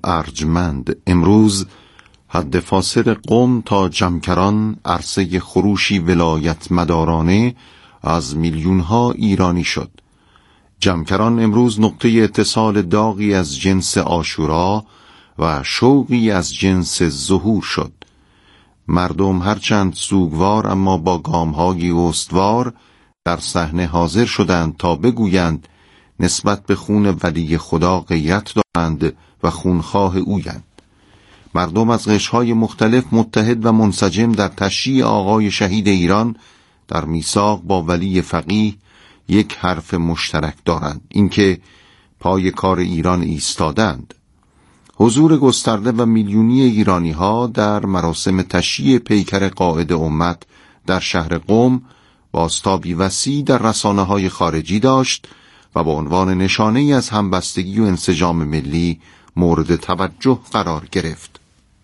ارجمند. امروز حد فاصل قم تا جمکران عرصه خروشی ولایت مدارانه از میلیونها ایرانی شد. جمکران امروز نقطه اتصال داغی از جنس عاشورا و شوقی از جنس ظهور شد. مردم هرچند سوگوار اما با گام‌های استوار در صحنه حاضر شدند تا بگویند نسبت به خون ولی خدا غیرت دارند و خونخواه اویند. مردم از قشرهای مختلف متحد و منسجم در تشییع آقای شهید ایران در میثاق با ولی فقیه یک حرف مشترک دارند، اینکه پای کار ایران ایستادند. حضور گسترده و میلیونی ایرانی‌ها در مراسم تشییع پیکر قائد امت در شهر قم بازتابی وسیع در رسانه‌های خارجی داشت و به عنوان نشانه‌ای از همبستگی و انسجام ملی مورد توجه قرار گرفت.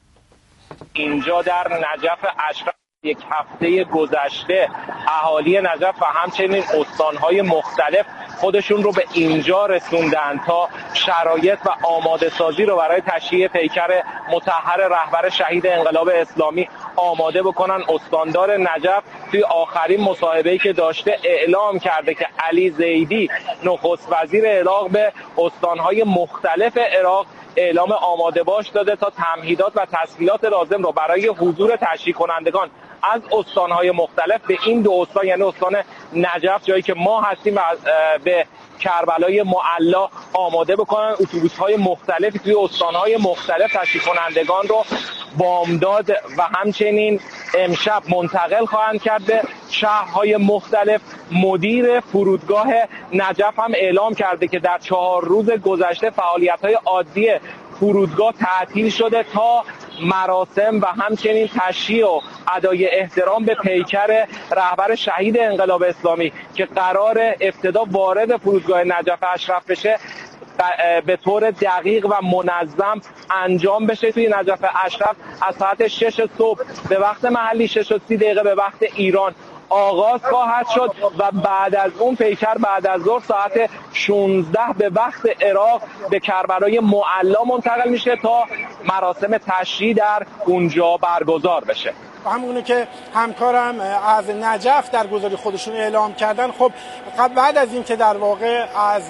اینجا در نجف اشرف یک هفته گذشته اهالی نجف و همچنین استانهای مختلف خودشون رو به اینجا رسوندن تا شرایط و آماده سازی رو برای تشییع پیکر مطهر رهبر شهید انقلاب اسلامی آماده بکنن. استاندار نجف توی آخرین مصاحبه‌ای که داشته اعلام کرده که علی زیدی نخست وزیر عراق به استانهای مختلف عراق اعلام آماده باش داده تا تمهیدات و تسهیلات لازم رو برای حضور تشییع کنندگان از استانهای مختلف به این دو استان، یعنی استان نجف جایی که ما هستیم و به کربلای معلا آماده بکنن. اتوبوس‌های مختلفی توی استانهای مختلف تشییع کنندگان رو بامداد و همچنین امشب منتقل خواهند کرد به شهرهای مختلف. مدیر فرودگاه نجف هم اعلام کرده که در 4 روز گذشته فعالیت‌های عادی فرودگاه تعطیل شده تا مراسم و همچنین تشییع و ادای احترام به پیکر رهبر شهید انقلاب اسلامی که قرار ابتدا وارد فرودگاه نجف اشرف بشه به طور دقیق و منظم انجام بشه. توی نجف اشرف از ساعت 6 صبح به وقت محلی 6:30 به وقت ایران آغاز خواهد شد و بعد از اون پیکر بعد از ظهر ساعت 16 به وقت عراق به کربلای معلا منتقل میشه تا مراسم تشییع در اونجا برگزار بشه. همونه که همکارم از نجف در گزاری خودشون اعلام کردن، خب بعد از این که در واقع از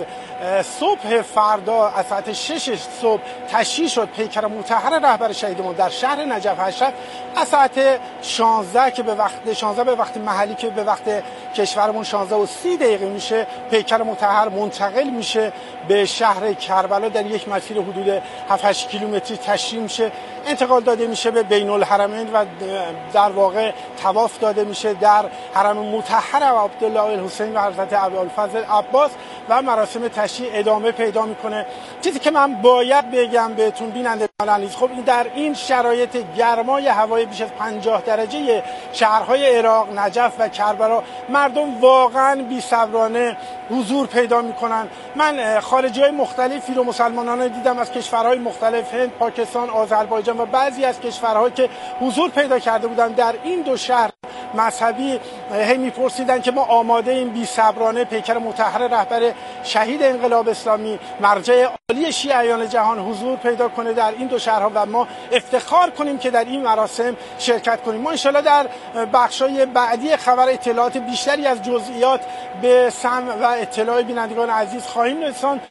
صبح فردا از ساعت 6 صبح تشییع شد پیکر مطهر رهبر شهیدمون در شهر نجف اشرف، از ساعت 16 که به وقت 16 به وقت محلی که به وقت کشورمون 16:30 میشه، پیکر مطهر منتقل میشه به شهر کربلا. در یک مسیر حدود 7-8 کیلومتری تشییع میشه، انتقال داده میشه به بین الحرمین و در واقع طواف داده میشه در حرم مطهر عبدالله الحسین و حضرت ابوالفضل عباس و مراسم تشییع ادامه پیدا میکنه. چیزی که من باید بگم بهتون بینندگان عزیز، خب در این شرایط گرمای هوای بیش از 50 درجه شهرهای عراق، نجف و کربلا، مردم واقعا بی‌صبرانه حضور پیدا میکنن. من خارجی‌های مختلفی رو، مسلمانان دیدم از کشورهای مختلف، هند، پاکستان، آذربایجان و بعضی از کشورها که حضور پیدا کرده بودن در این دو شهر مذهبی، هی میپرسیدن که ما آماده این بی‌صبرانه پیکر مطهر رهبر شهید انقلاب اسلامی، مرجع عالی شیعیان جهان حضور پیدا کنه در این دو شهرها و ما افتخار کنیم که در این مراسم شرکت کنیم. ما انشالله در بخشای بعدی خبر اطلاعات بیشتری از جزئیات به سمع و اطلاع بینندگان عزیز خواهیم رساند.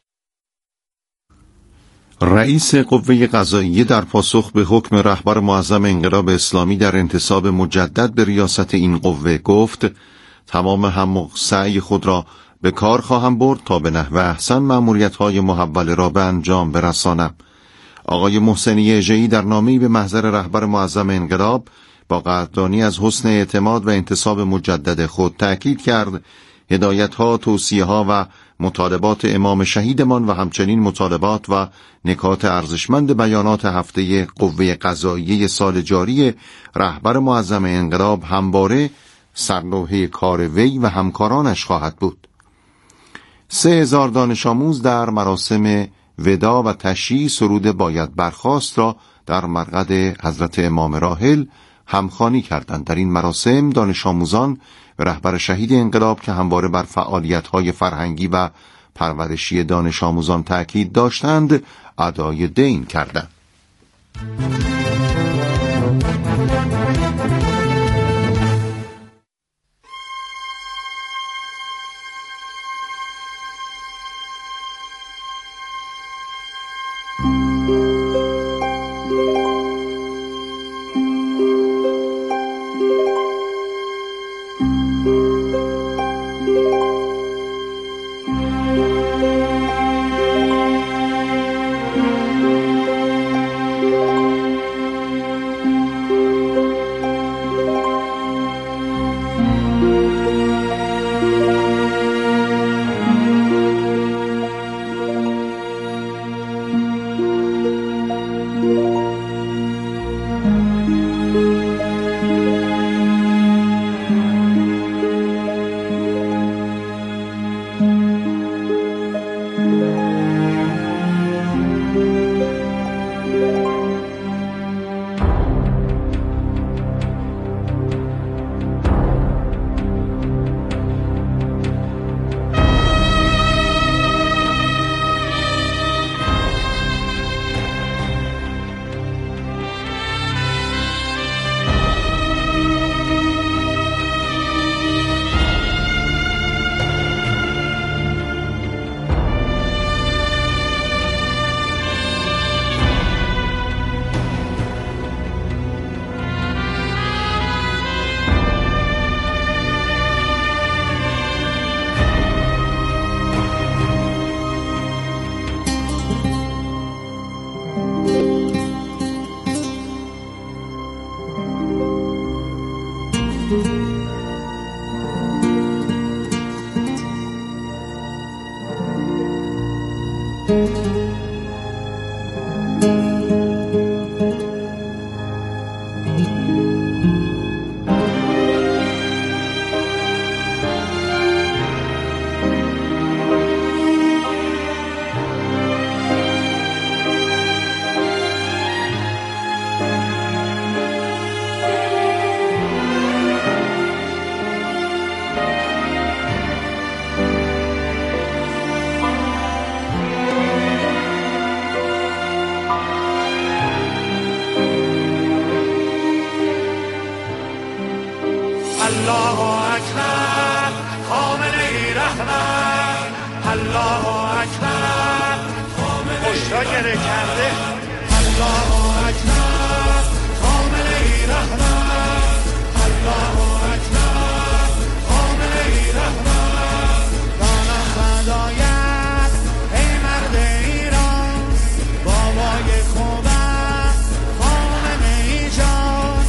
رئیس قوه قضاییه در پاسخ به حکم رهبر معظم انقلاب اسلامی در انتصاب مجدد به ریاست این قوه گفت: تمام هم و سعی خود را به کار خواهم برد تا به نحو احسن مأموریت‌های محوله را به انجام برسانم. آقای محسنی اژه‌ای در نامه‌ای به محضر رهبر معظم انقلاب با قدردانی از حسن اعتماد و انتصاب مجدد خود تأکید کرد هدایت‌ها، توصیه‌ها و مطالبات امام شهیدمان و همچنین مطالبات و نکات ارزشمند بیانات هفته قوه قضاییه سال جاری رهبر معظم انقلاب همواره سرلوحه کار وی و همکارانش خواهد بود. 3000 دانش آموز در مراسم ودا و تشییع سرود باید برخاست را در مرقد حضرت امام راحل همخوانی کردند. در این مراسم دانش آموزان به رهبر شهید انقلاب که همواره بر فعالیت‌های فرهنگی و پرورشی دانش آموزان تأکید داشتند ادای دین کردند. الله اکبر خامنه‌ای رهبر، الله اکبر پشتا گره کرده، الله اکبر خامنه‌ای رهبر، الله اکبر خامنه‌ای رهبر. جانم فدایت ای مرد ایران، بابای خوبم خامنه‌ای جان،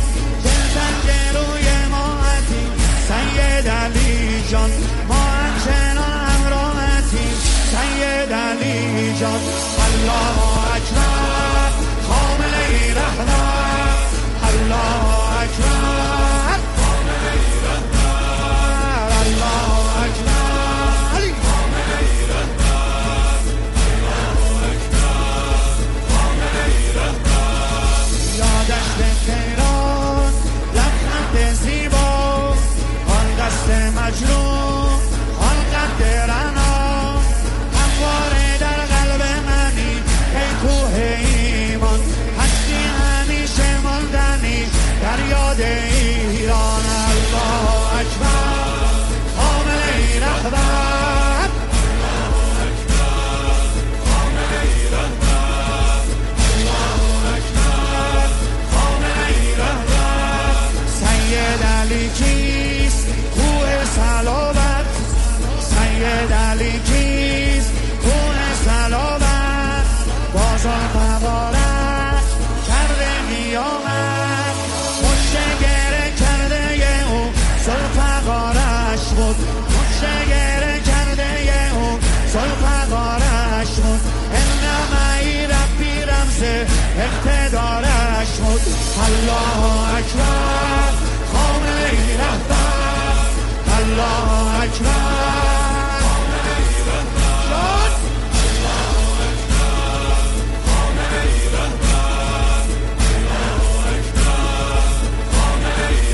سید علی جان، ما همچنان همراهتیم سید علی جان. الله اکبر خامنه‌ای رهبر، الله اکبر خامنه‌ای رهبر، الله اکبر علی خامنه‌ای رهبر، الله اکبر خامنه‌ای رهبر. یادش به تهران لبخند زیبا، دست مجروح آن قد رنا، همواره در قلب منی ای کوه ایمان، هستی همیشه ماندنی در یاد ایران. الله اکبر خامنه‌ای رهبر، الله اکبر خامنه‌ای رهبر، الله اکبر خامنه‌ای رهبر. سید علی کیست کوه صلابت، سید علی کیست کوه صلابت، بازار فقارت کرده میامد، مشگره کرده او سلفقارش بود، مشگره کرده او سلفقارش بود، انمایی ربی رمز اقتدارش بود. الله اکبر خامنه‌ای رهبر، الله اکبر خامنه‌ای رهبر، الله اکبر خامنه‌ای رهبر، الله اکبر خامنه‌ای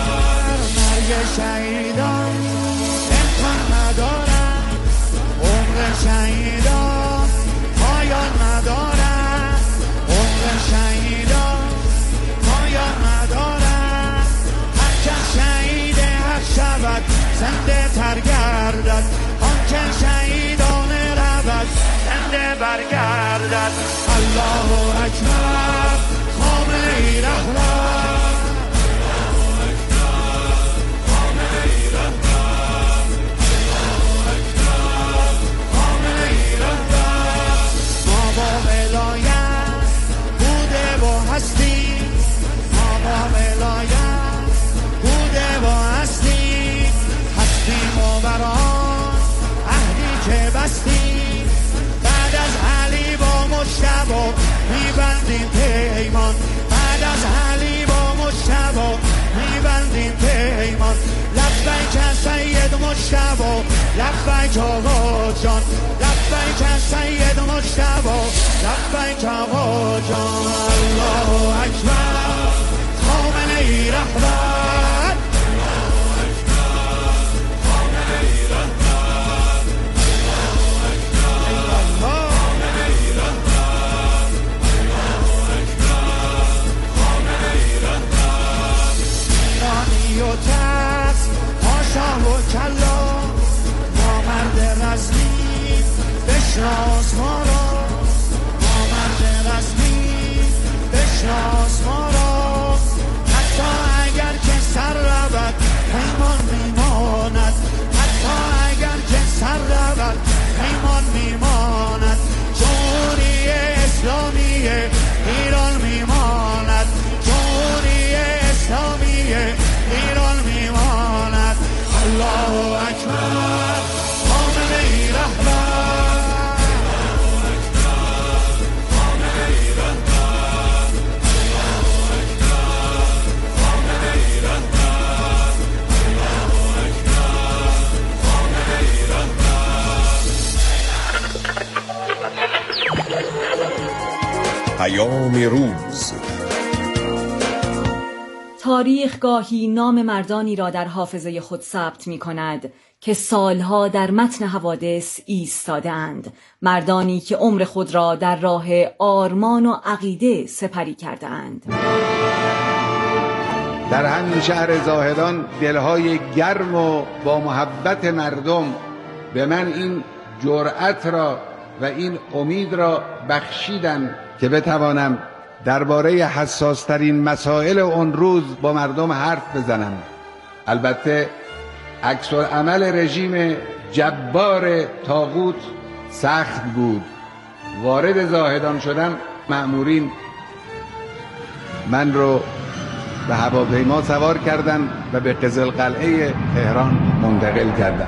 رهبر. مرگ شهیدان امکان ندارد، الله اکبر خامنه ای رهبر. بعد از علی با مجتبی میبندیم پیمان، بعد از علی با مجتبی میبندیم پیمان. لبیک سید مجتبی، لبیک آقا جان، لبیک سید مجتبی، لبیک آقا جان. الله اکبر خامنه ای رهبر. و ترس پاشا و کلا ما مرد رزمی بشناس ما را، ما مرد رزمی بشناس ما را. حتی اگر که سر رود پیمان میماند، حتی اگر که سر رود پیمان میماند. جمهوری اسلامی ایران میماند، جمهوری اسلامی ایران میماند. الله اکبر خامنه ای رهبر. خامنه ای رهبر. الله اکبر خامنه ای رهبر. الله اکبر خامنه ای رهبر. پیام روز. تاریخ گاهی نام مردانی را در حافظه خود ثبت می کند که سالها در متن حوادث ایستاده‌اند، مردانی که عمر خود را در راه آرمان و عقیده سپری کرده‌اند. در همین شهر زاهدان دلهای گرم و با محبت مردم به من این جرأت را و این امید را بخشیدن که بتوانم درباره حساسترین مسائل اون روز با مردم حرف بزنم. البته عکس‌العمل رژیم جبار طاغوت سخت بود. وارد زاهدان شدم، مأمورین من رو به هواپیما سوار کردن و به قزلقلعه تهران منتقل کردن.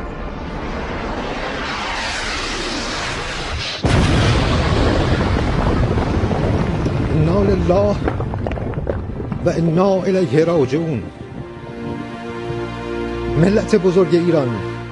انا لله و انا الیه راجعون. ملت بزرگ ایران،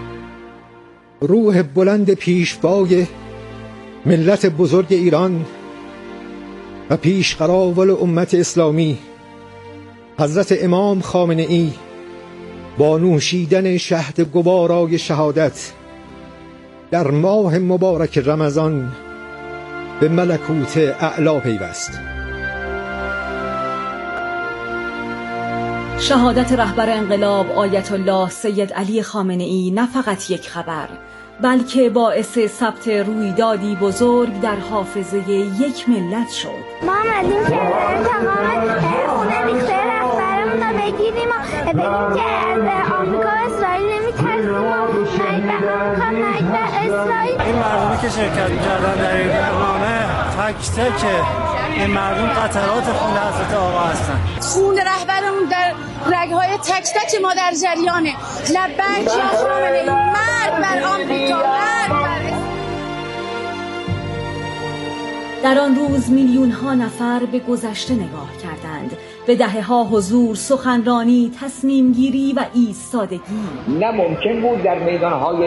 روح بلند پیشوای ملت بزرگ ایران و پیشقراول امت اسلامی حضرت امام خامنه ای با نوشیدن شهد گوارای شهادت در ماه مبارک رمضان به ملکوت اعلی پیوست. شهادت رهبر انقلاب آیت الله سید علی خامنه ای نه فقط یک خبر، بلکه باعث ثبت رویدادی بزرگ در حافظه یک ملت شد. ما آمدیم که تمام خونه ریخته رهبرمون رو بگیریم و بگیم که از آمریکا و اسرائیل نمی‌ترسیم و نهید به آمریکا نهید به اسرائیل. این مردمی که شرکت کردن در این برنامه تک تک این مردم قطرات خون حضرت آقا هستن. خون رهبرمون در رگ‌های تک تک ما در جریانه. لبیک یا خامنه ای، مرگ بر آمریکا، مرگ بر. در آن روز میلیون ها نفر به گذشته نگاه کردند، به دهه‌ها حضور، سخنرانی، تصمیم گیری و ایستادگی. نه ممکن بود در میدان‌های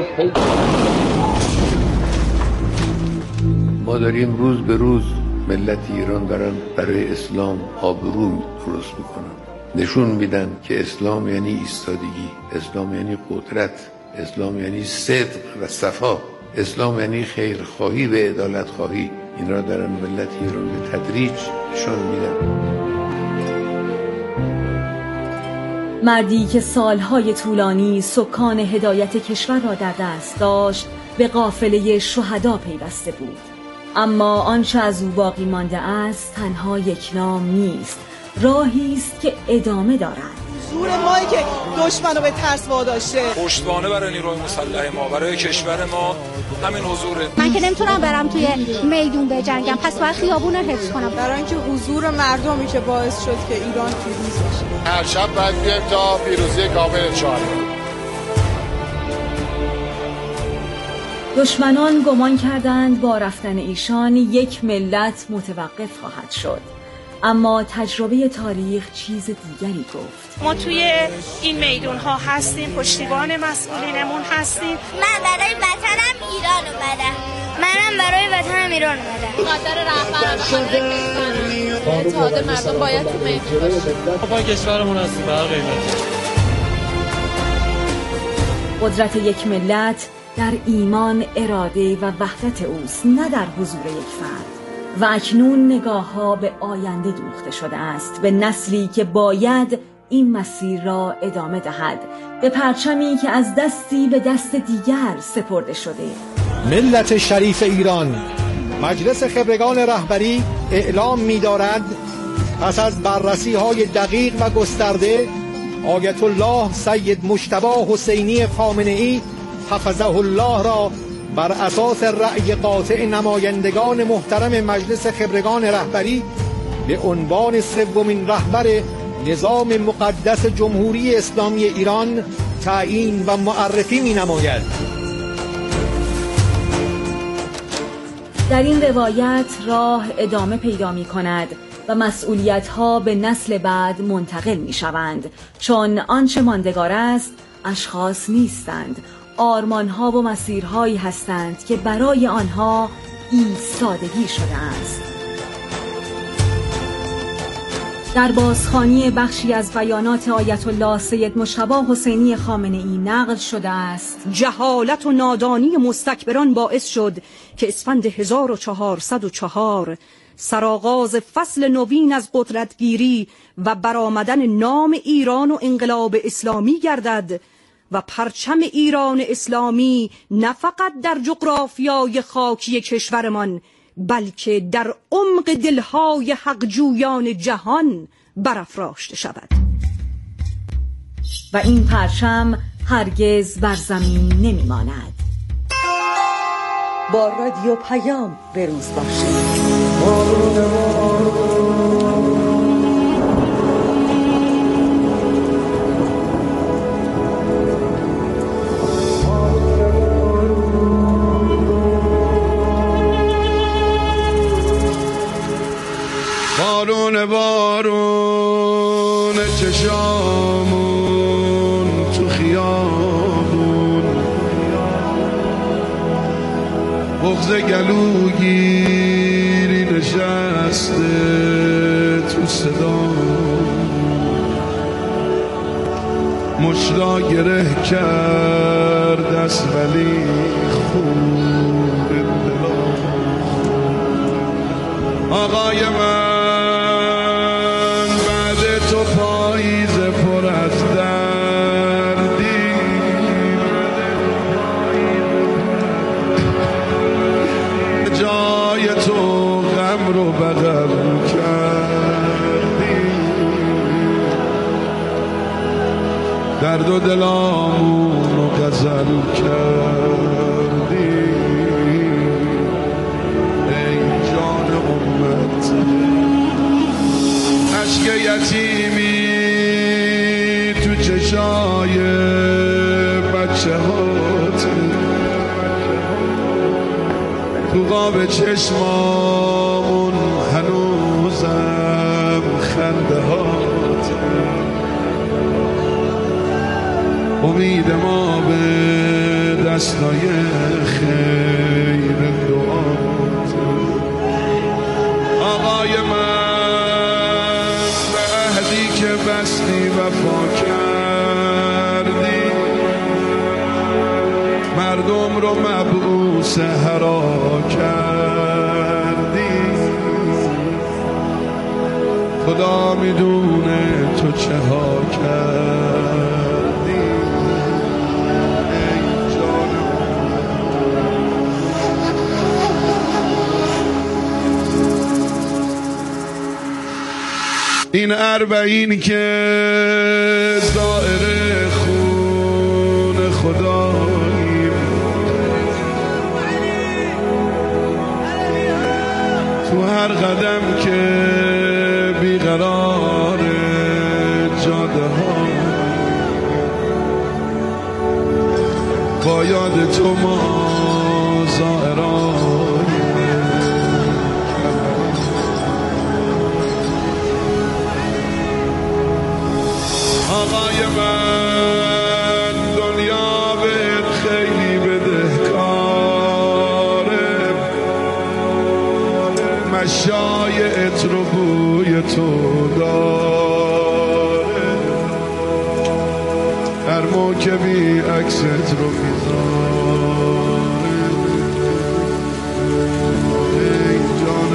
ما داریم روز به روز ملت ایران دارن برای اسلام آبرو درست میکنن، نشون میدن که اسلام یعنی ایستادگی، اسلام یعنی قدرت، اسلام یعنی صدق و صفا، اسلام یعنی خیرخواهی و عدالت خواهی. این را دارن ملت ایران به تدریج نشان میدن. مردی که سالهای طولانی سکان هدایت کشور را در دست داشت، به قافله شهدا پیوسته بود. اما آنچه از او باقی مانده است تنها یک نام نیست، راهی است که ادامه دارد. حضور مایی که دشمنو به ترس واداشته، پشتوانه برای نیروی مسلح ما، برای کشور ما همین حضوره. من که نمیتونم برم توی میدون بجنگم، پس باید خیابون رو حفظ کنم. برای اینکه حضور مردمی که باعث شد که ایران پیروز بشه. هر شب باید بیایم تا پیروزی کامل چاره. دشمنان گمان کردند با رفتن ایشان یک ملت متوقف خواهد شد، اما تجربه تاریخ چیز دیگری گفت. ما توی این میدون ها هستیم، پشتیبان مسئولینمون هستیم. من برای وطنم ایران اومدم. منم برای وطنم ایران اومدم. قدر رهبران اتحاد مردم باید تو میدون باشه. پای کشورمون هستیم به هر قیمتی. قدرت یک ملت در ایمان، اراده و وحدت اوست، نه در حضور یک فرد. و اکنون نگاه‌ها به آینده دوخته شده است، به نسلی که باید این مسیر را ادامه دهد، به پرچمی که از دستی به دست دیگر سپرده شده. ملت شریف ایران، مجلس خبرگان رهبری اعلام می‌دارد پس از بررسی‌های دقیق و گسترده، آیت الله سید مجتبی حسینی خامنه‌ای حفظه الله را بر اساس رأی قاطع نمایندگان محترم مجلس خبرگان رهبری به عنوان سومین رهبر نظام مقدس جمهوری اسلامی ایران تعیین و معرفی می‌نماید. در این روایت راه ادامه پیدا می‌کند و مسئولیت‌ها به نسل بعد منتقل می‌شوند، چون آنچه ماندگار است اشخاص نیستند، آرمان‌ها و مسیرهایی هستند که برای آنها ایستادگی شده است. در بازخوانی بخشی از بیانات آیت الله سید مجتبی حسینی خامنه‌ای نقل شده است: جهالت و نادانی مستکبران باعث شد که اسفند 1404 سرآغاز فصل نوین از قدرتگیری و برآمدن نام ایران و انقلاب اسلامی گردد و پرچم ایران اسلامی نه فقط در جغرافیای خاکی کشورمان بلکه در عمق دلهای حقجویان جهان برافراشته شود. و این پرچم هرگز بر زمین نمیماند. با رادیو پیام بروز باشید. بارون بارون چشامون تو خیابون، بغض گلوگیری نشسته تو صدا، مشتا گره کرد از ولی خون دلا. آقای من رو بغل کردی، درد و دلامون رو غزل کردی. ای جان امت، عشق یتیمی تو چشای بچه هات، تو قاب چشمامون هنوزم خنده هات. امید ما به دستای خیر دعات. آقای من به عهدی که بستی وفا کردی، مردم رو مبعوث هرا کردی. خدا میدونه تو چه ها کردی. ای جانم این اربعین که دائره خون خداییم، تو هر قدم که بیقرار جاده ها، با یاد تو ما زائران. آقای من دنیا بهت خیلی بدهکاره، مشای عطر و بوی تو داره، هر موکبی عکست رو میذاره. ای جان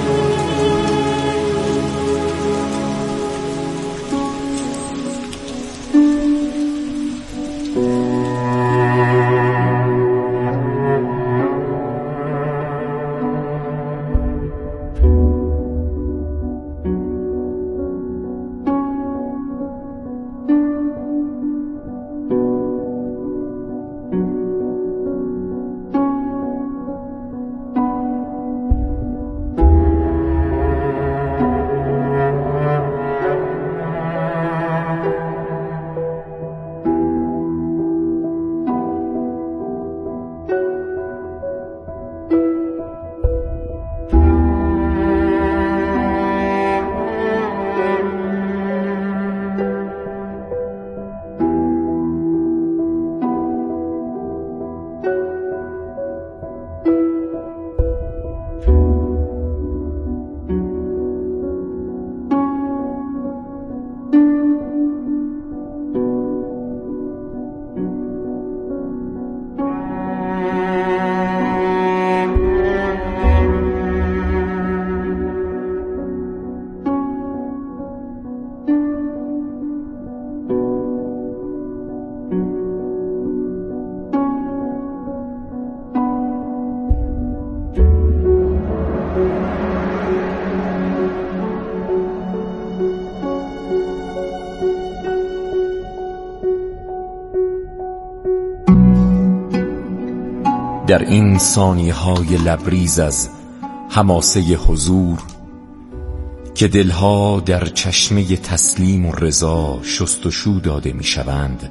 در این ثانیه‌های لبریز از حماسه حضور که دلها در چشمه تسلیم و رضا شستشو داده می‌شوند،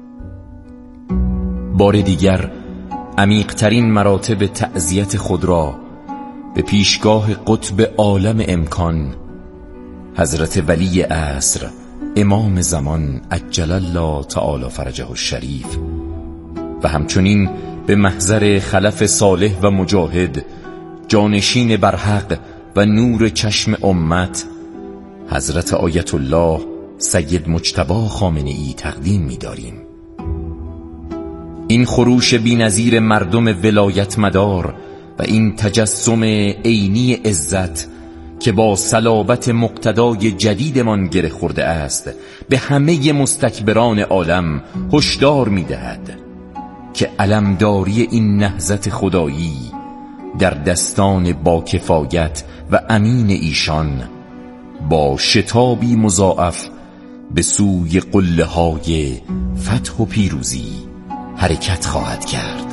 بار دیگر عمیق‌ترین مراتب تعزیت خود را به پیشگاه قطب عالم امکان حضرت ولی عصر امام زمان عجل الله تعالی فرجه الشریف و همچنین به محضر خلف صالح و مجاهد جانشین برحق و نور چشم امت حضرت آیت الله سید مجتبی خامنه‌ای تقدیم می‌داریم. این خروش بی‌نظیر مردم ولایت مدار و این تجسم عینی عزت که با صلابت مقتدای جدیدمان گره خورده است، به همه مستکبران عالم هشدار می‌دهد که علمداری این نهضت خدایی در دستان با کفایت و امین ایشان با شتابی مضاعف به سوی قله‌های فتح و پیروزی حرکت خواهد کرد.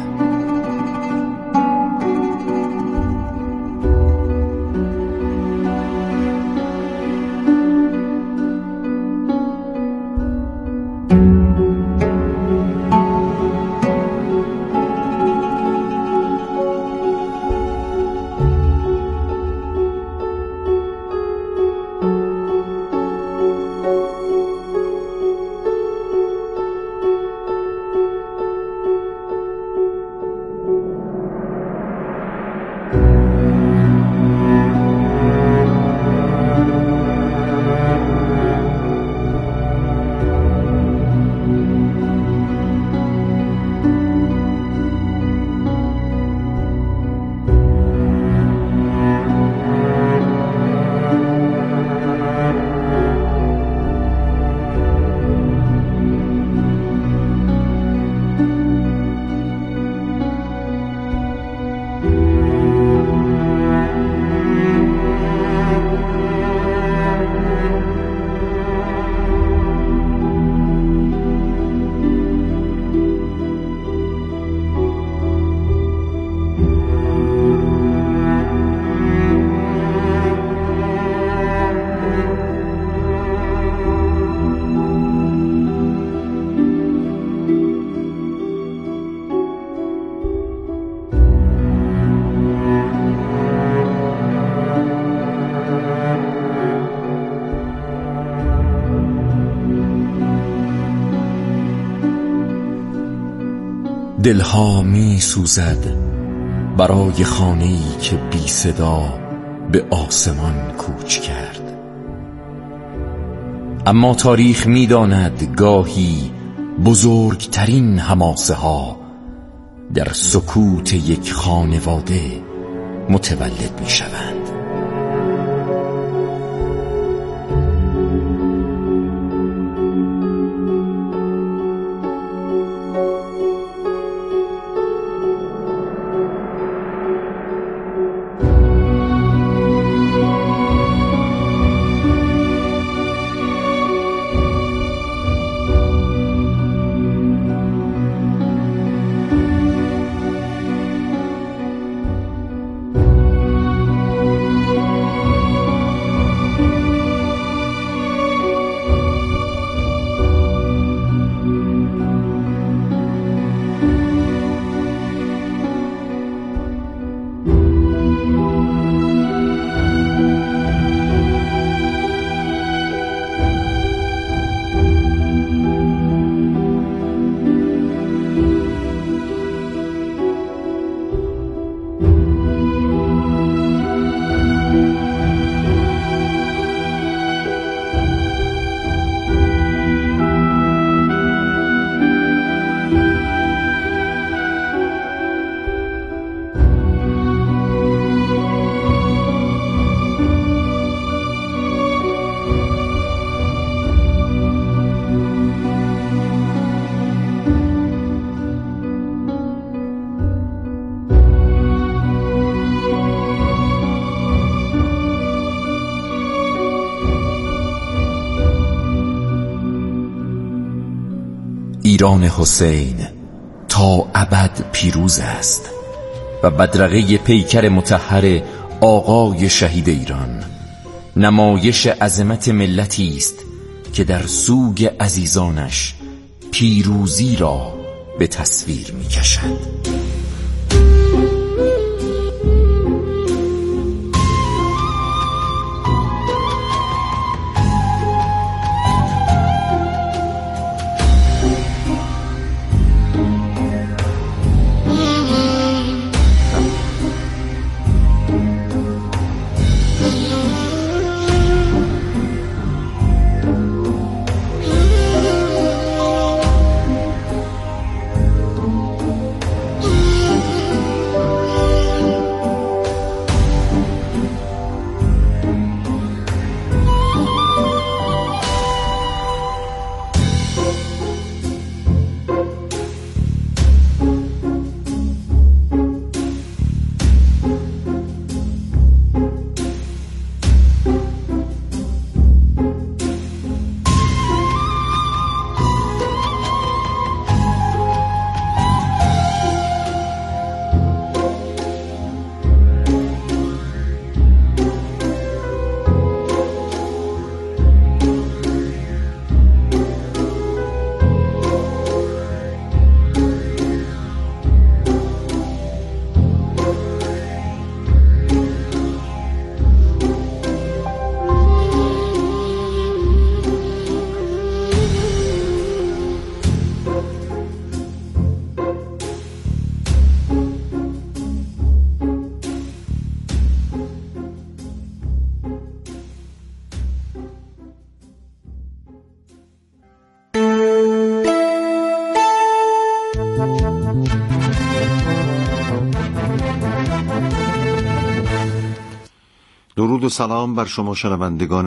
دلها می سوزد برای خانه‌ای که بی صدا به آسمان کوچ کرد. اما تاریخ می داند گاهی بزرگترین حماسه ها در سکوت یک خانواده متولد می شوند. ایران حسین تا ابد پیروز است و بدرقه پیکر مطهر آقای شهید ایران نمایش عظمت ملتی است که در سوگ عزیزانش پیروزی را به تصویر می کشد. درود و سلام بر شما شنوندگان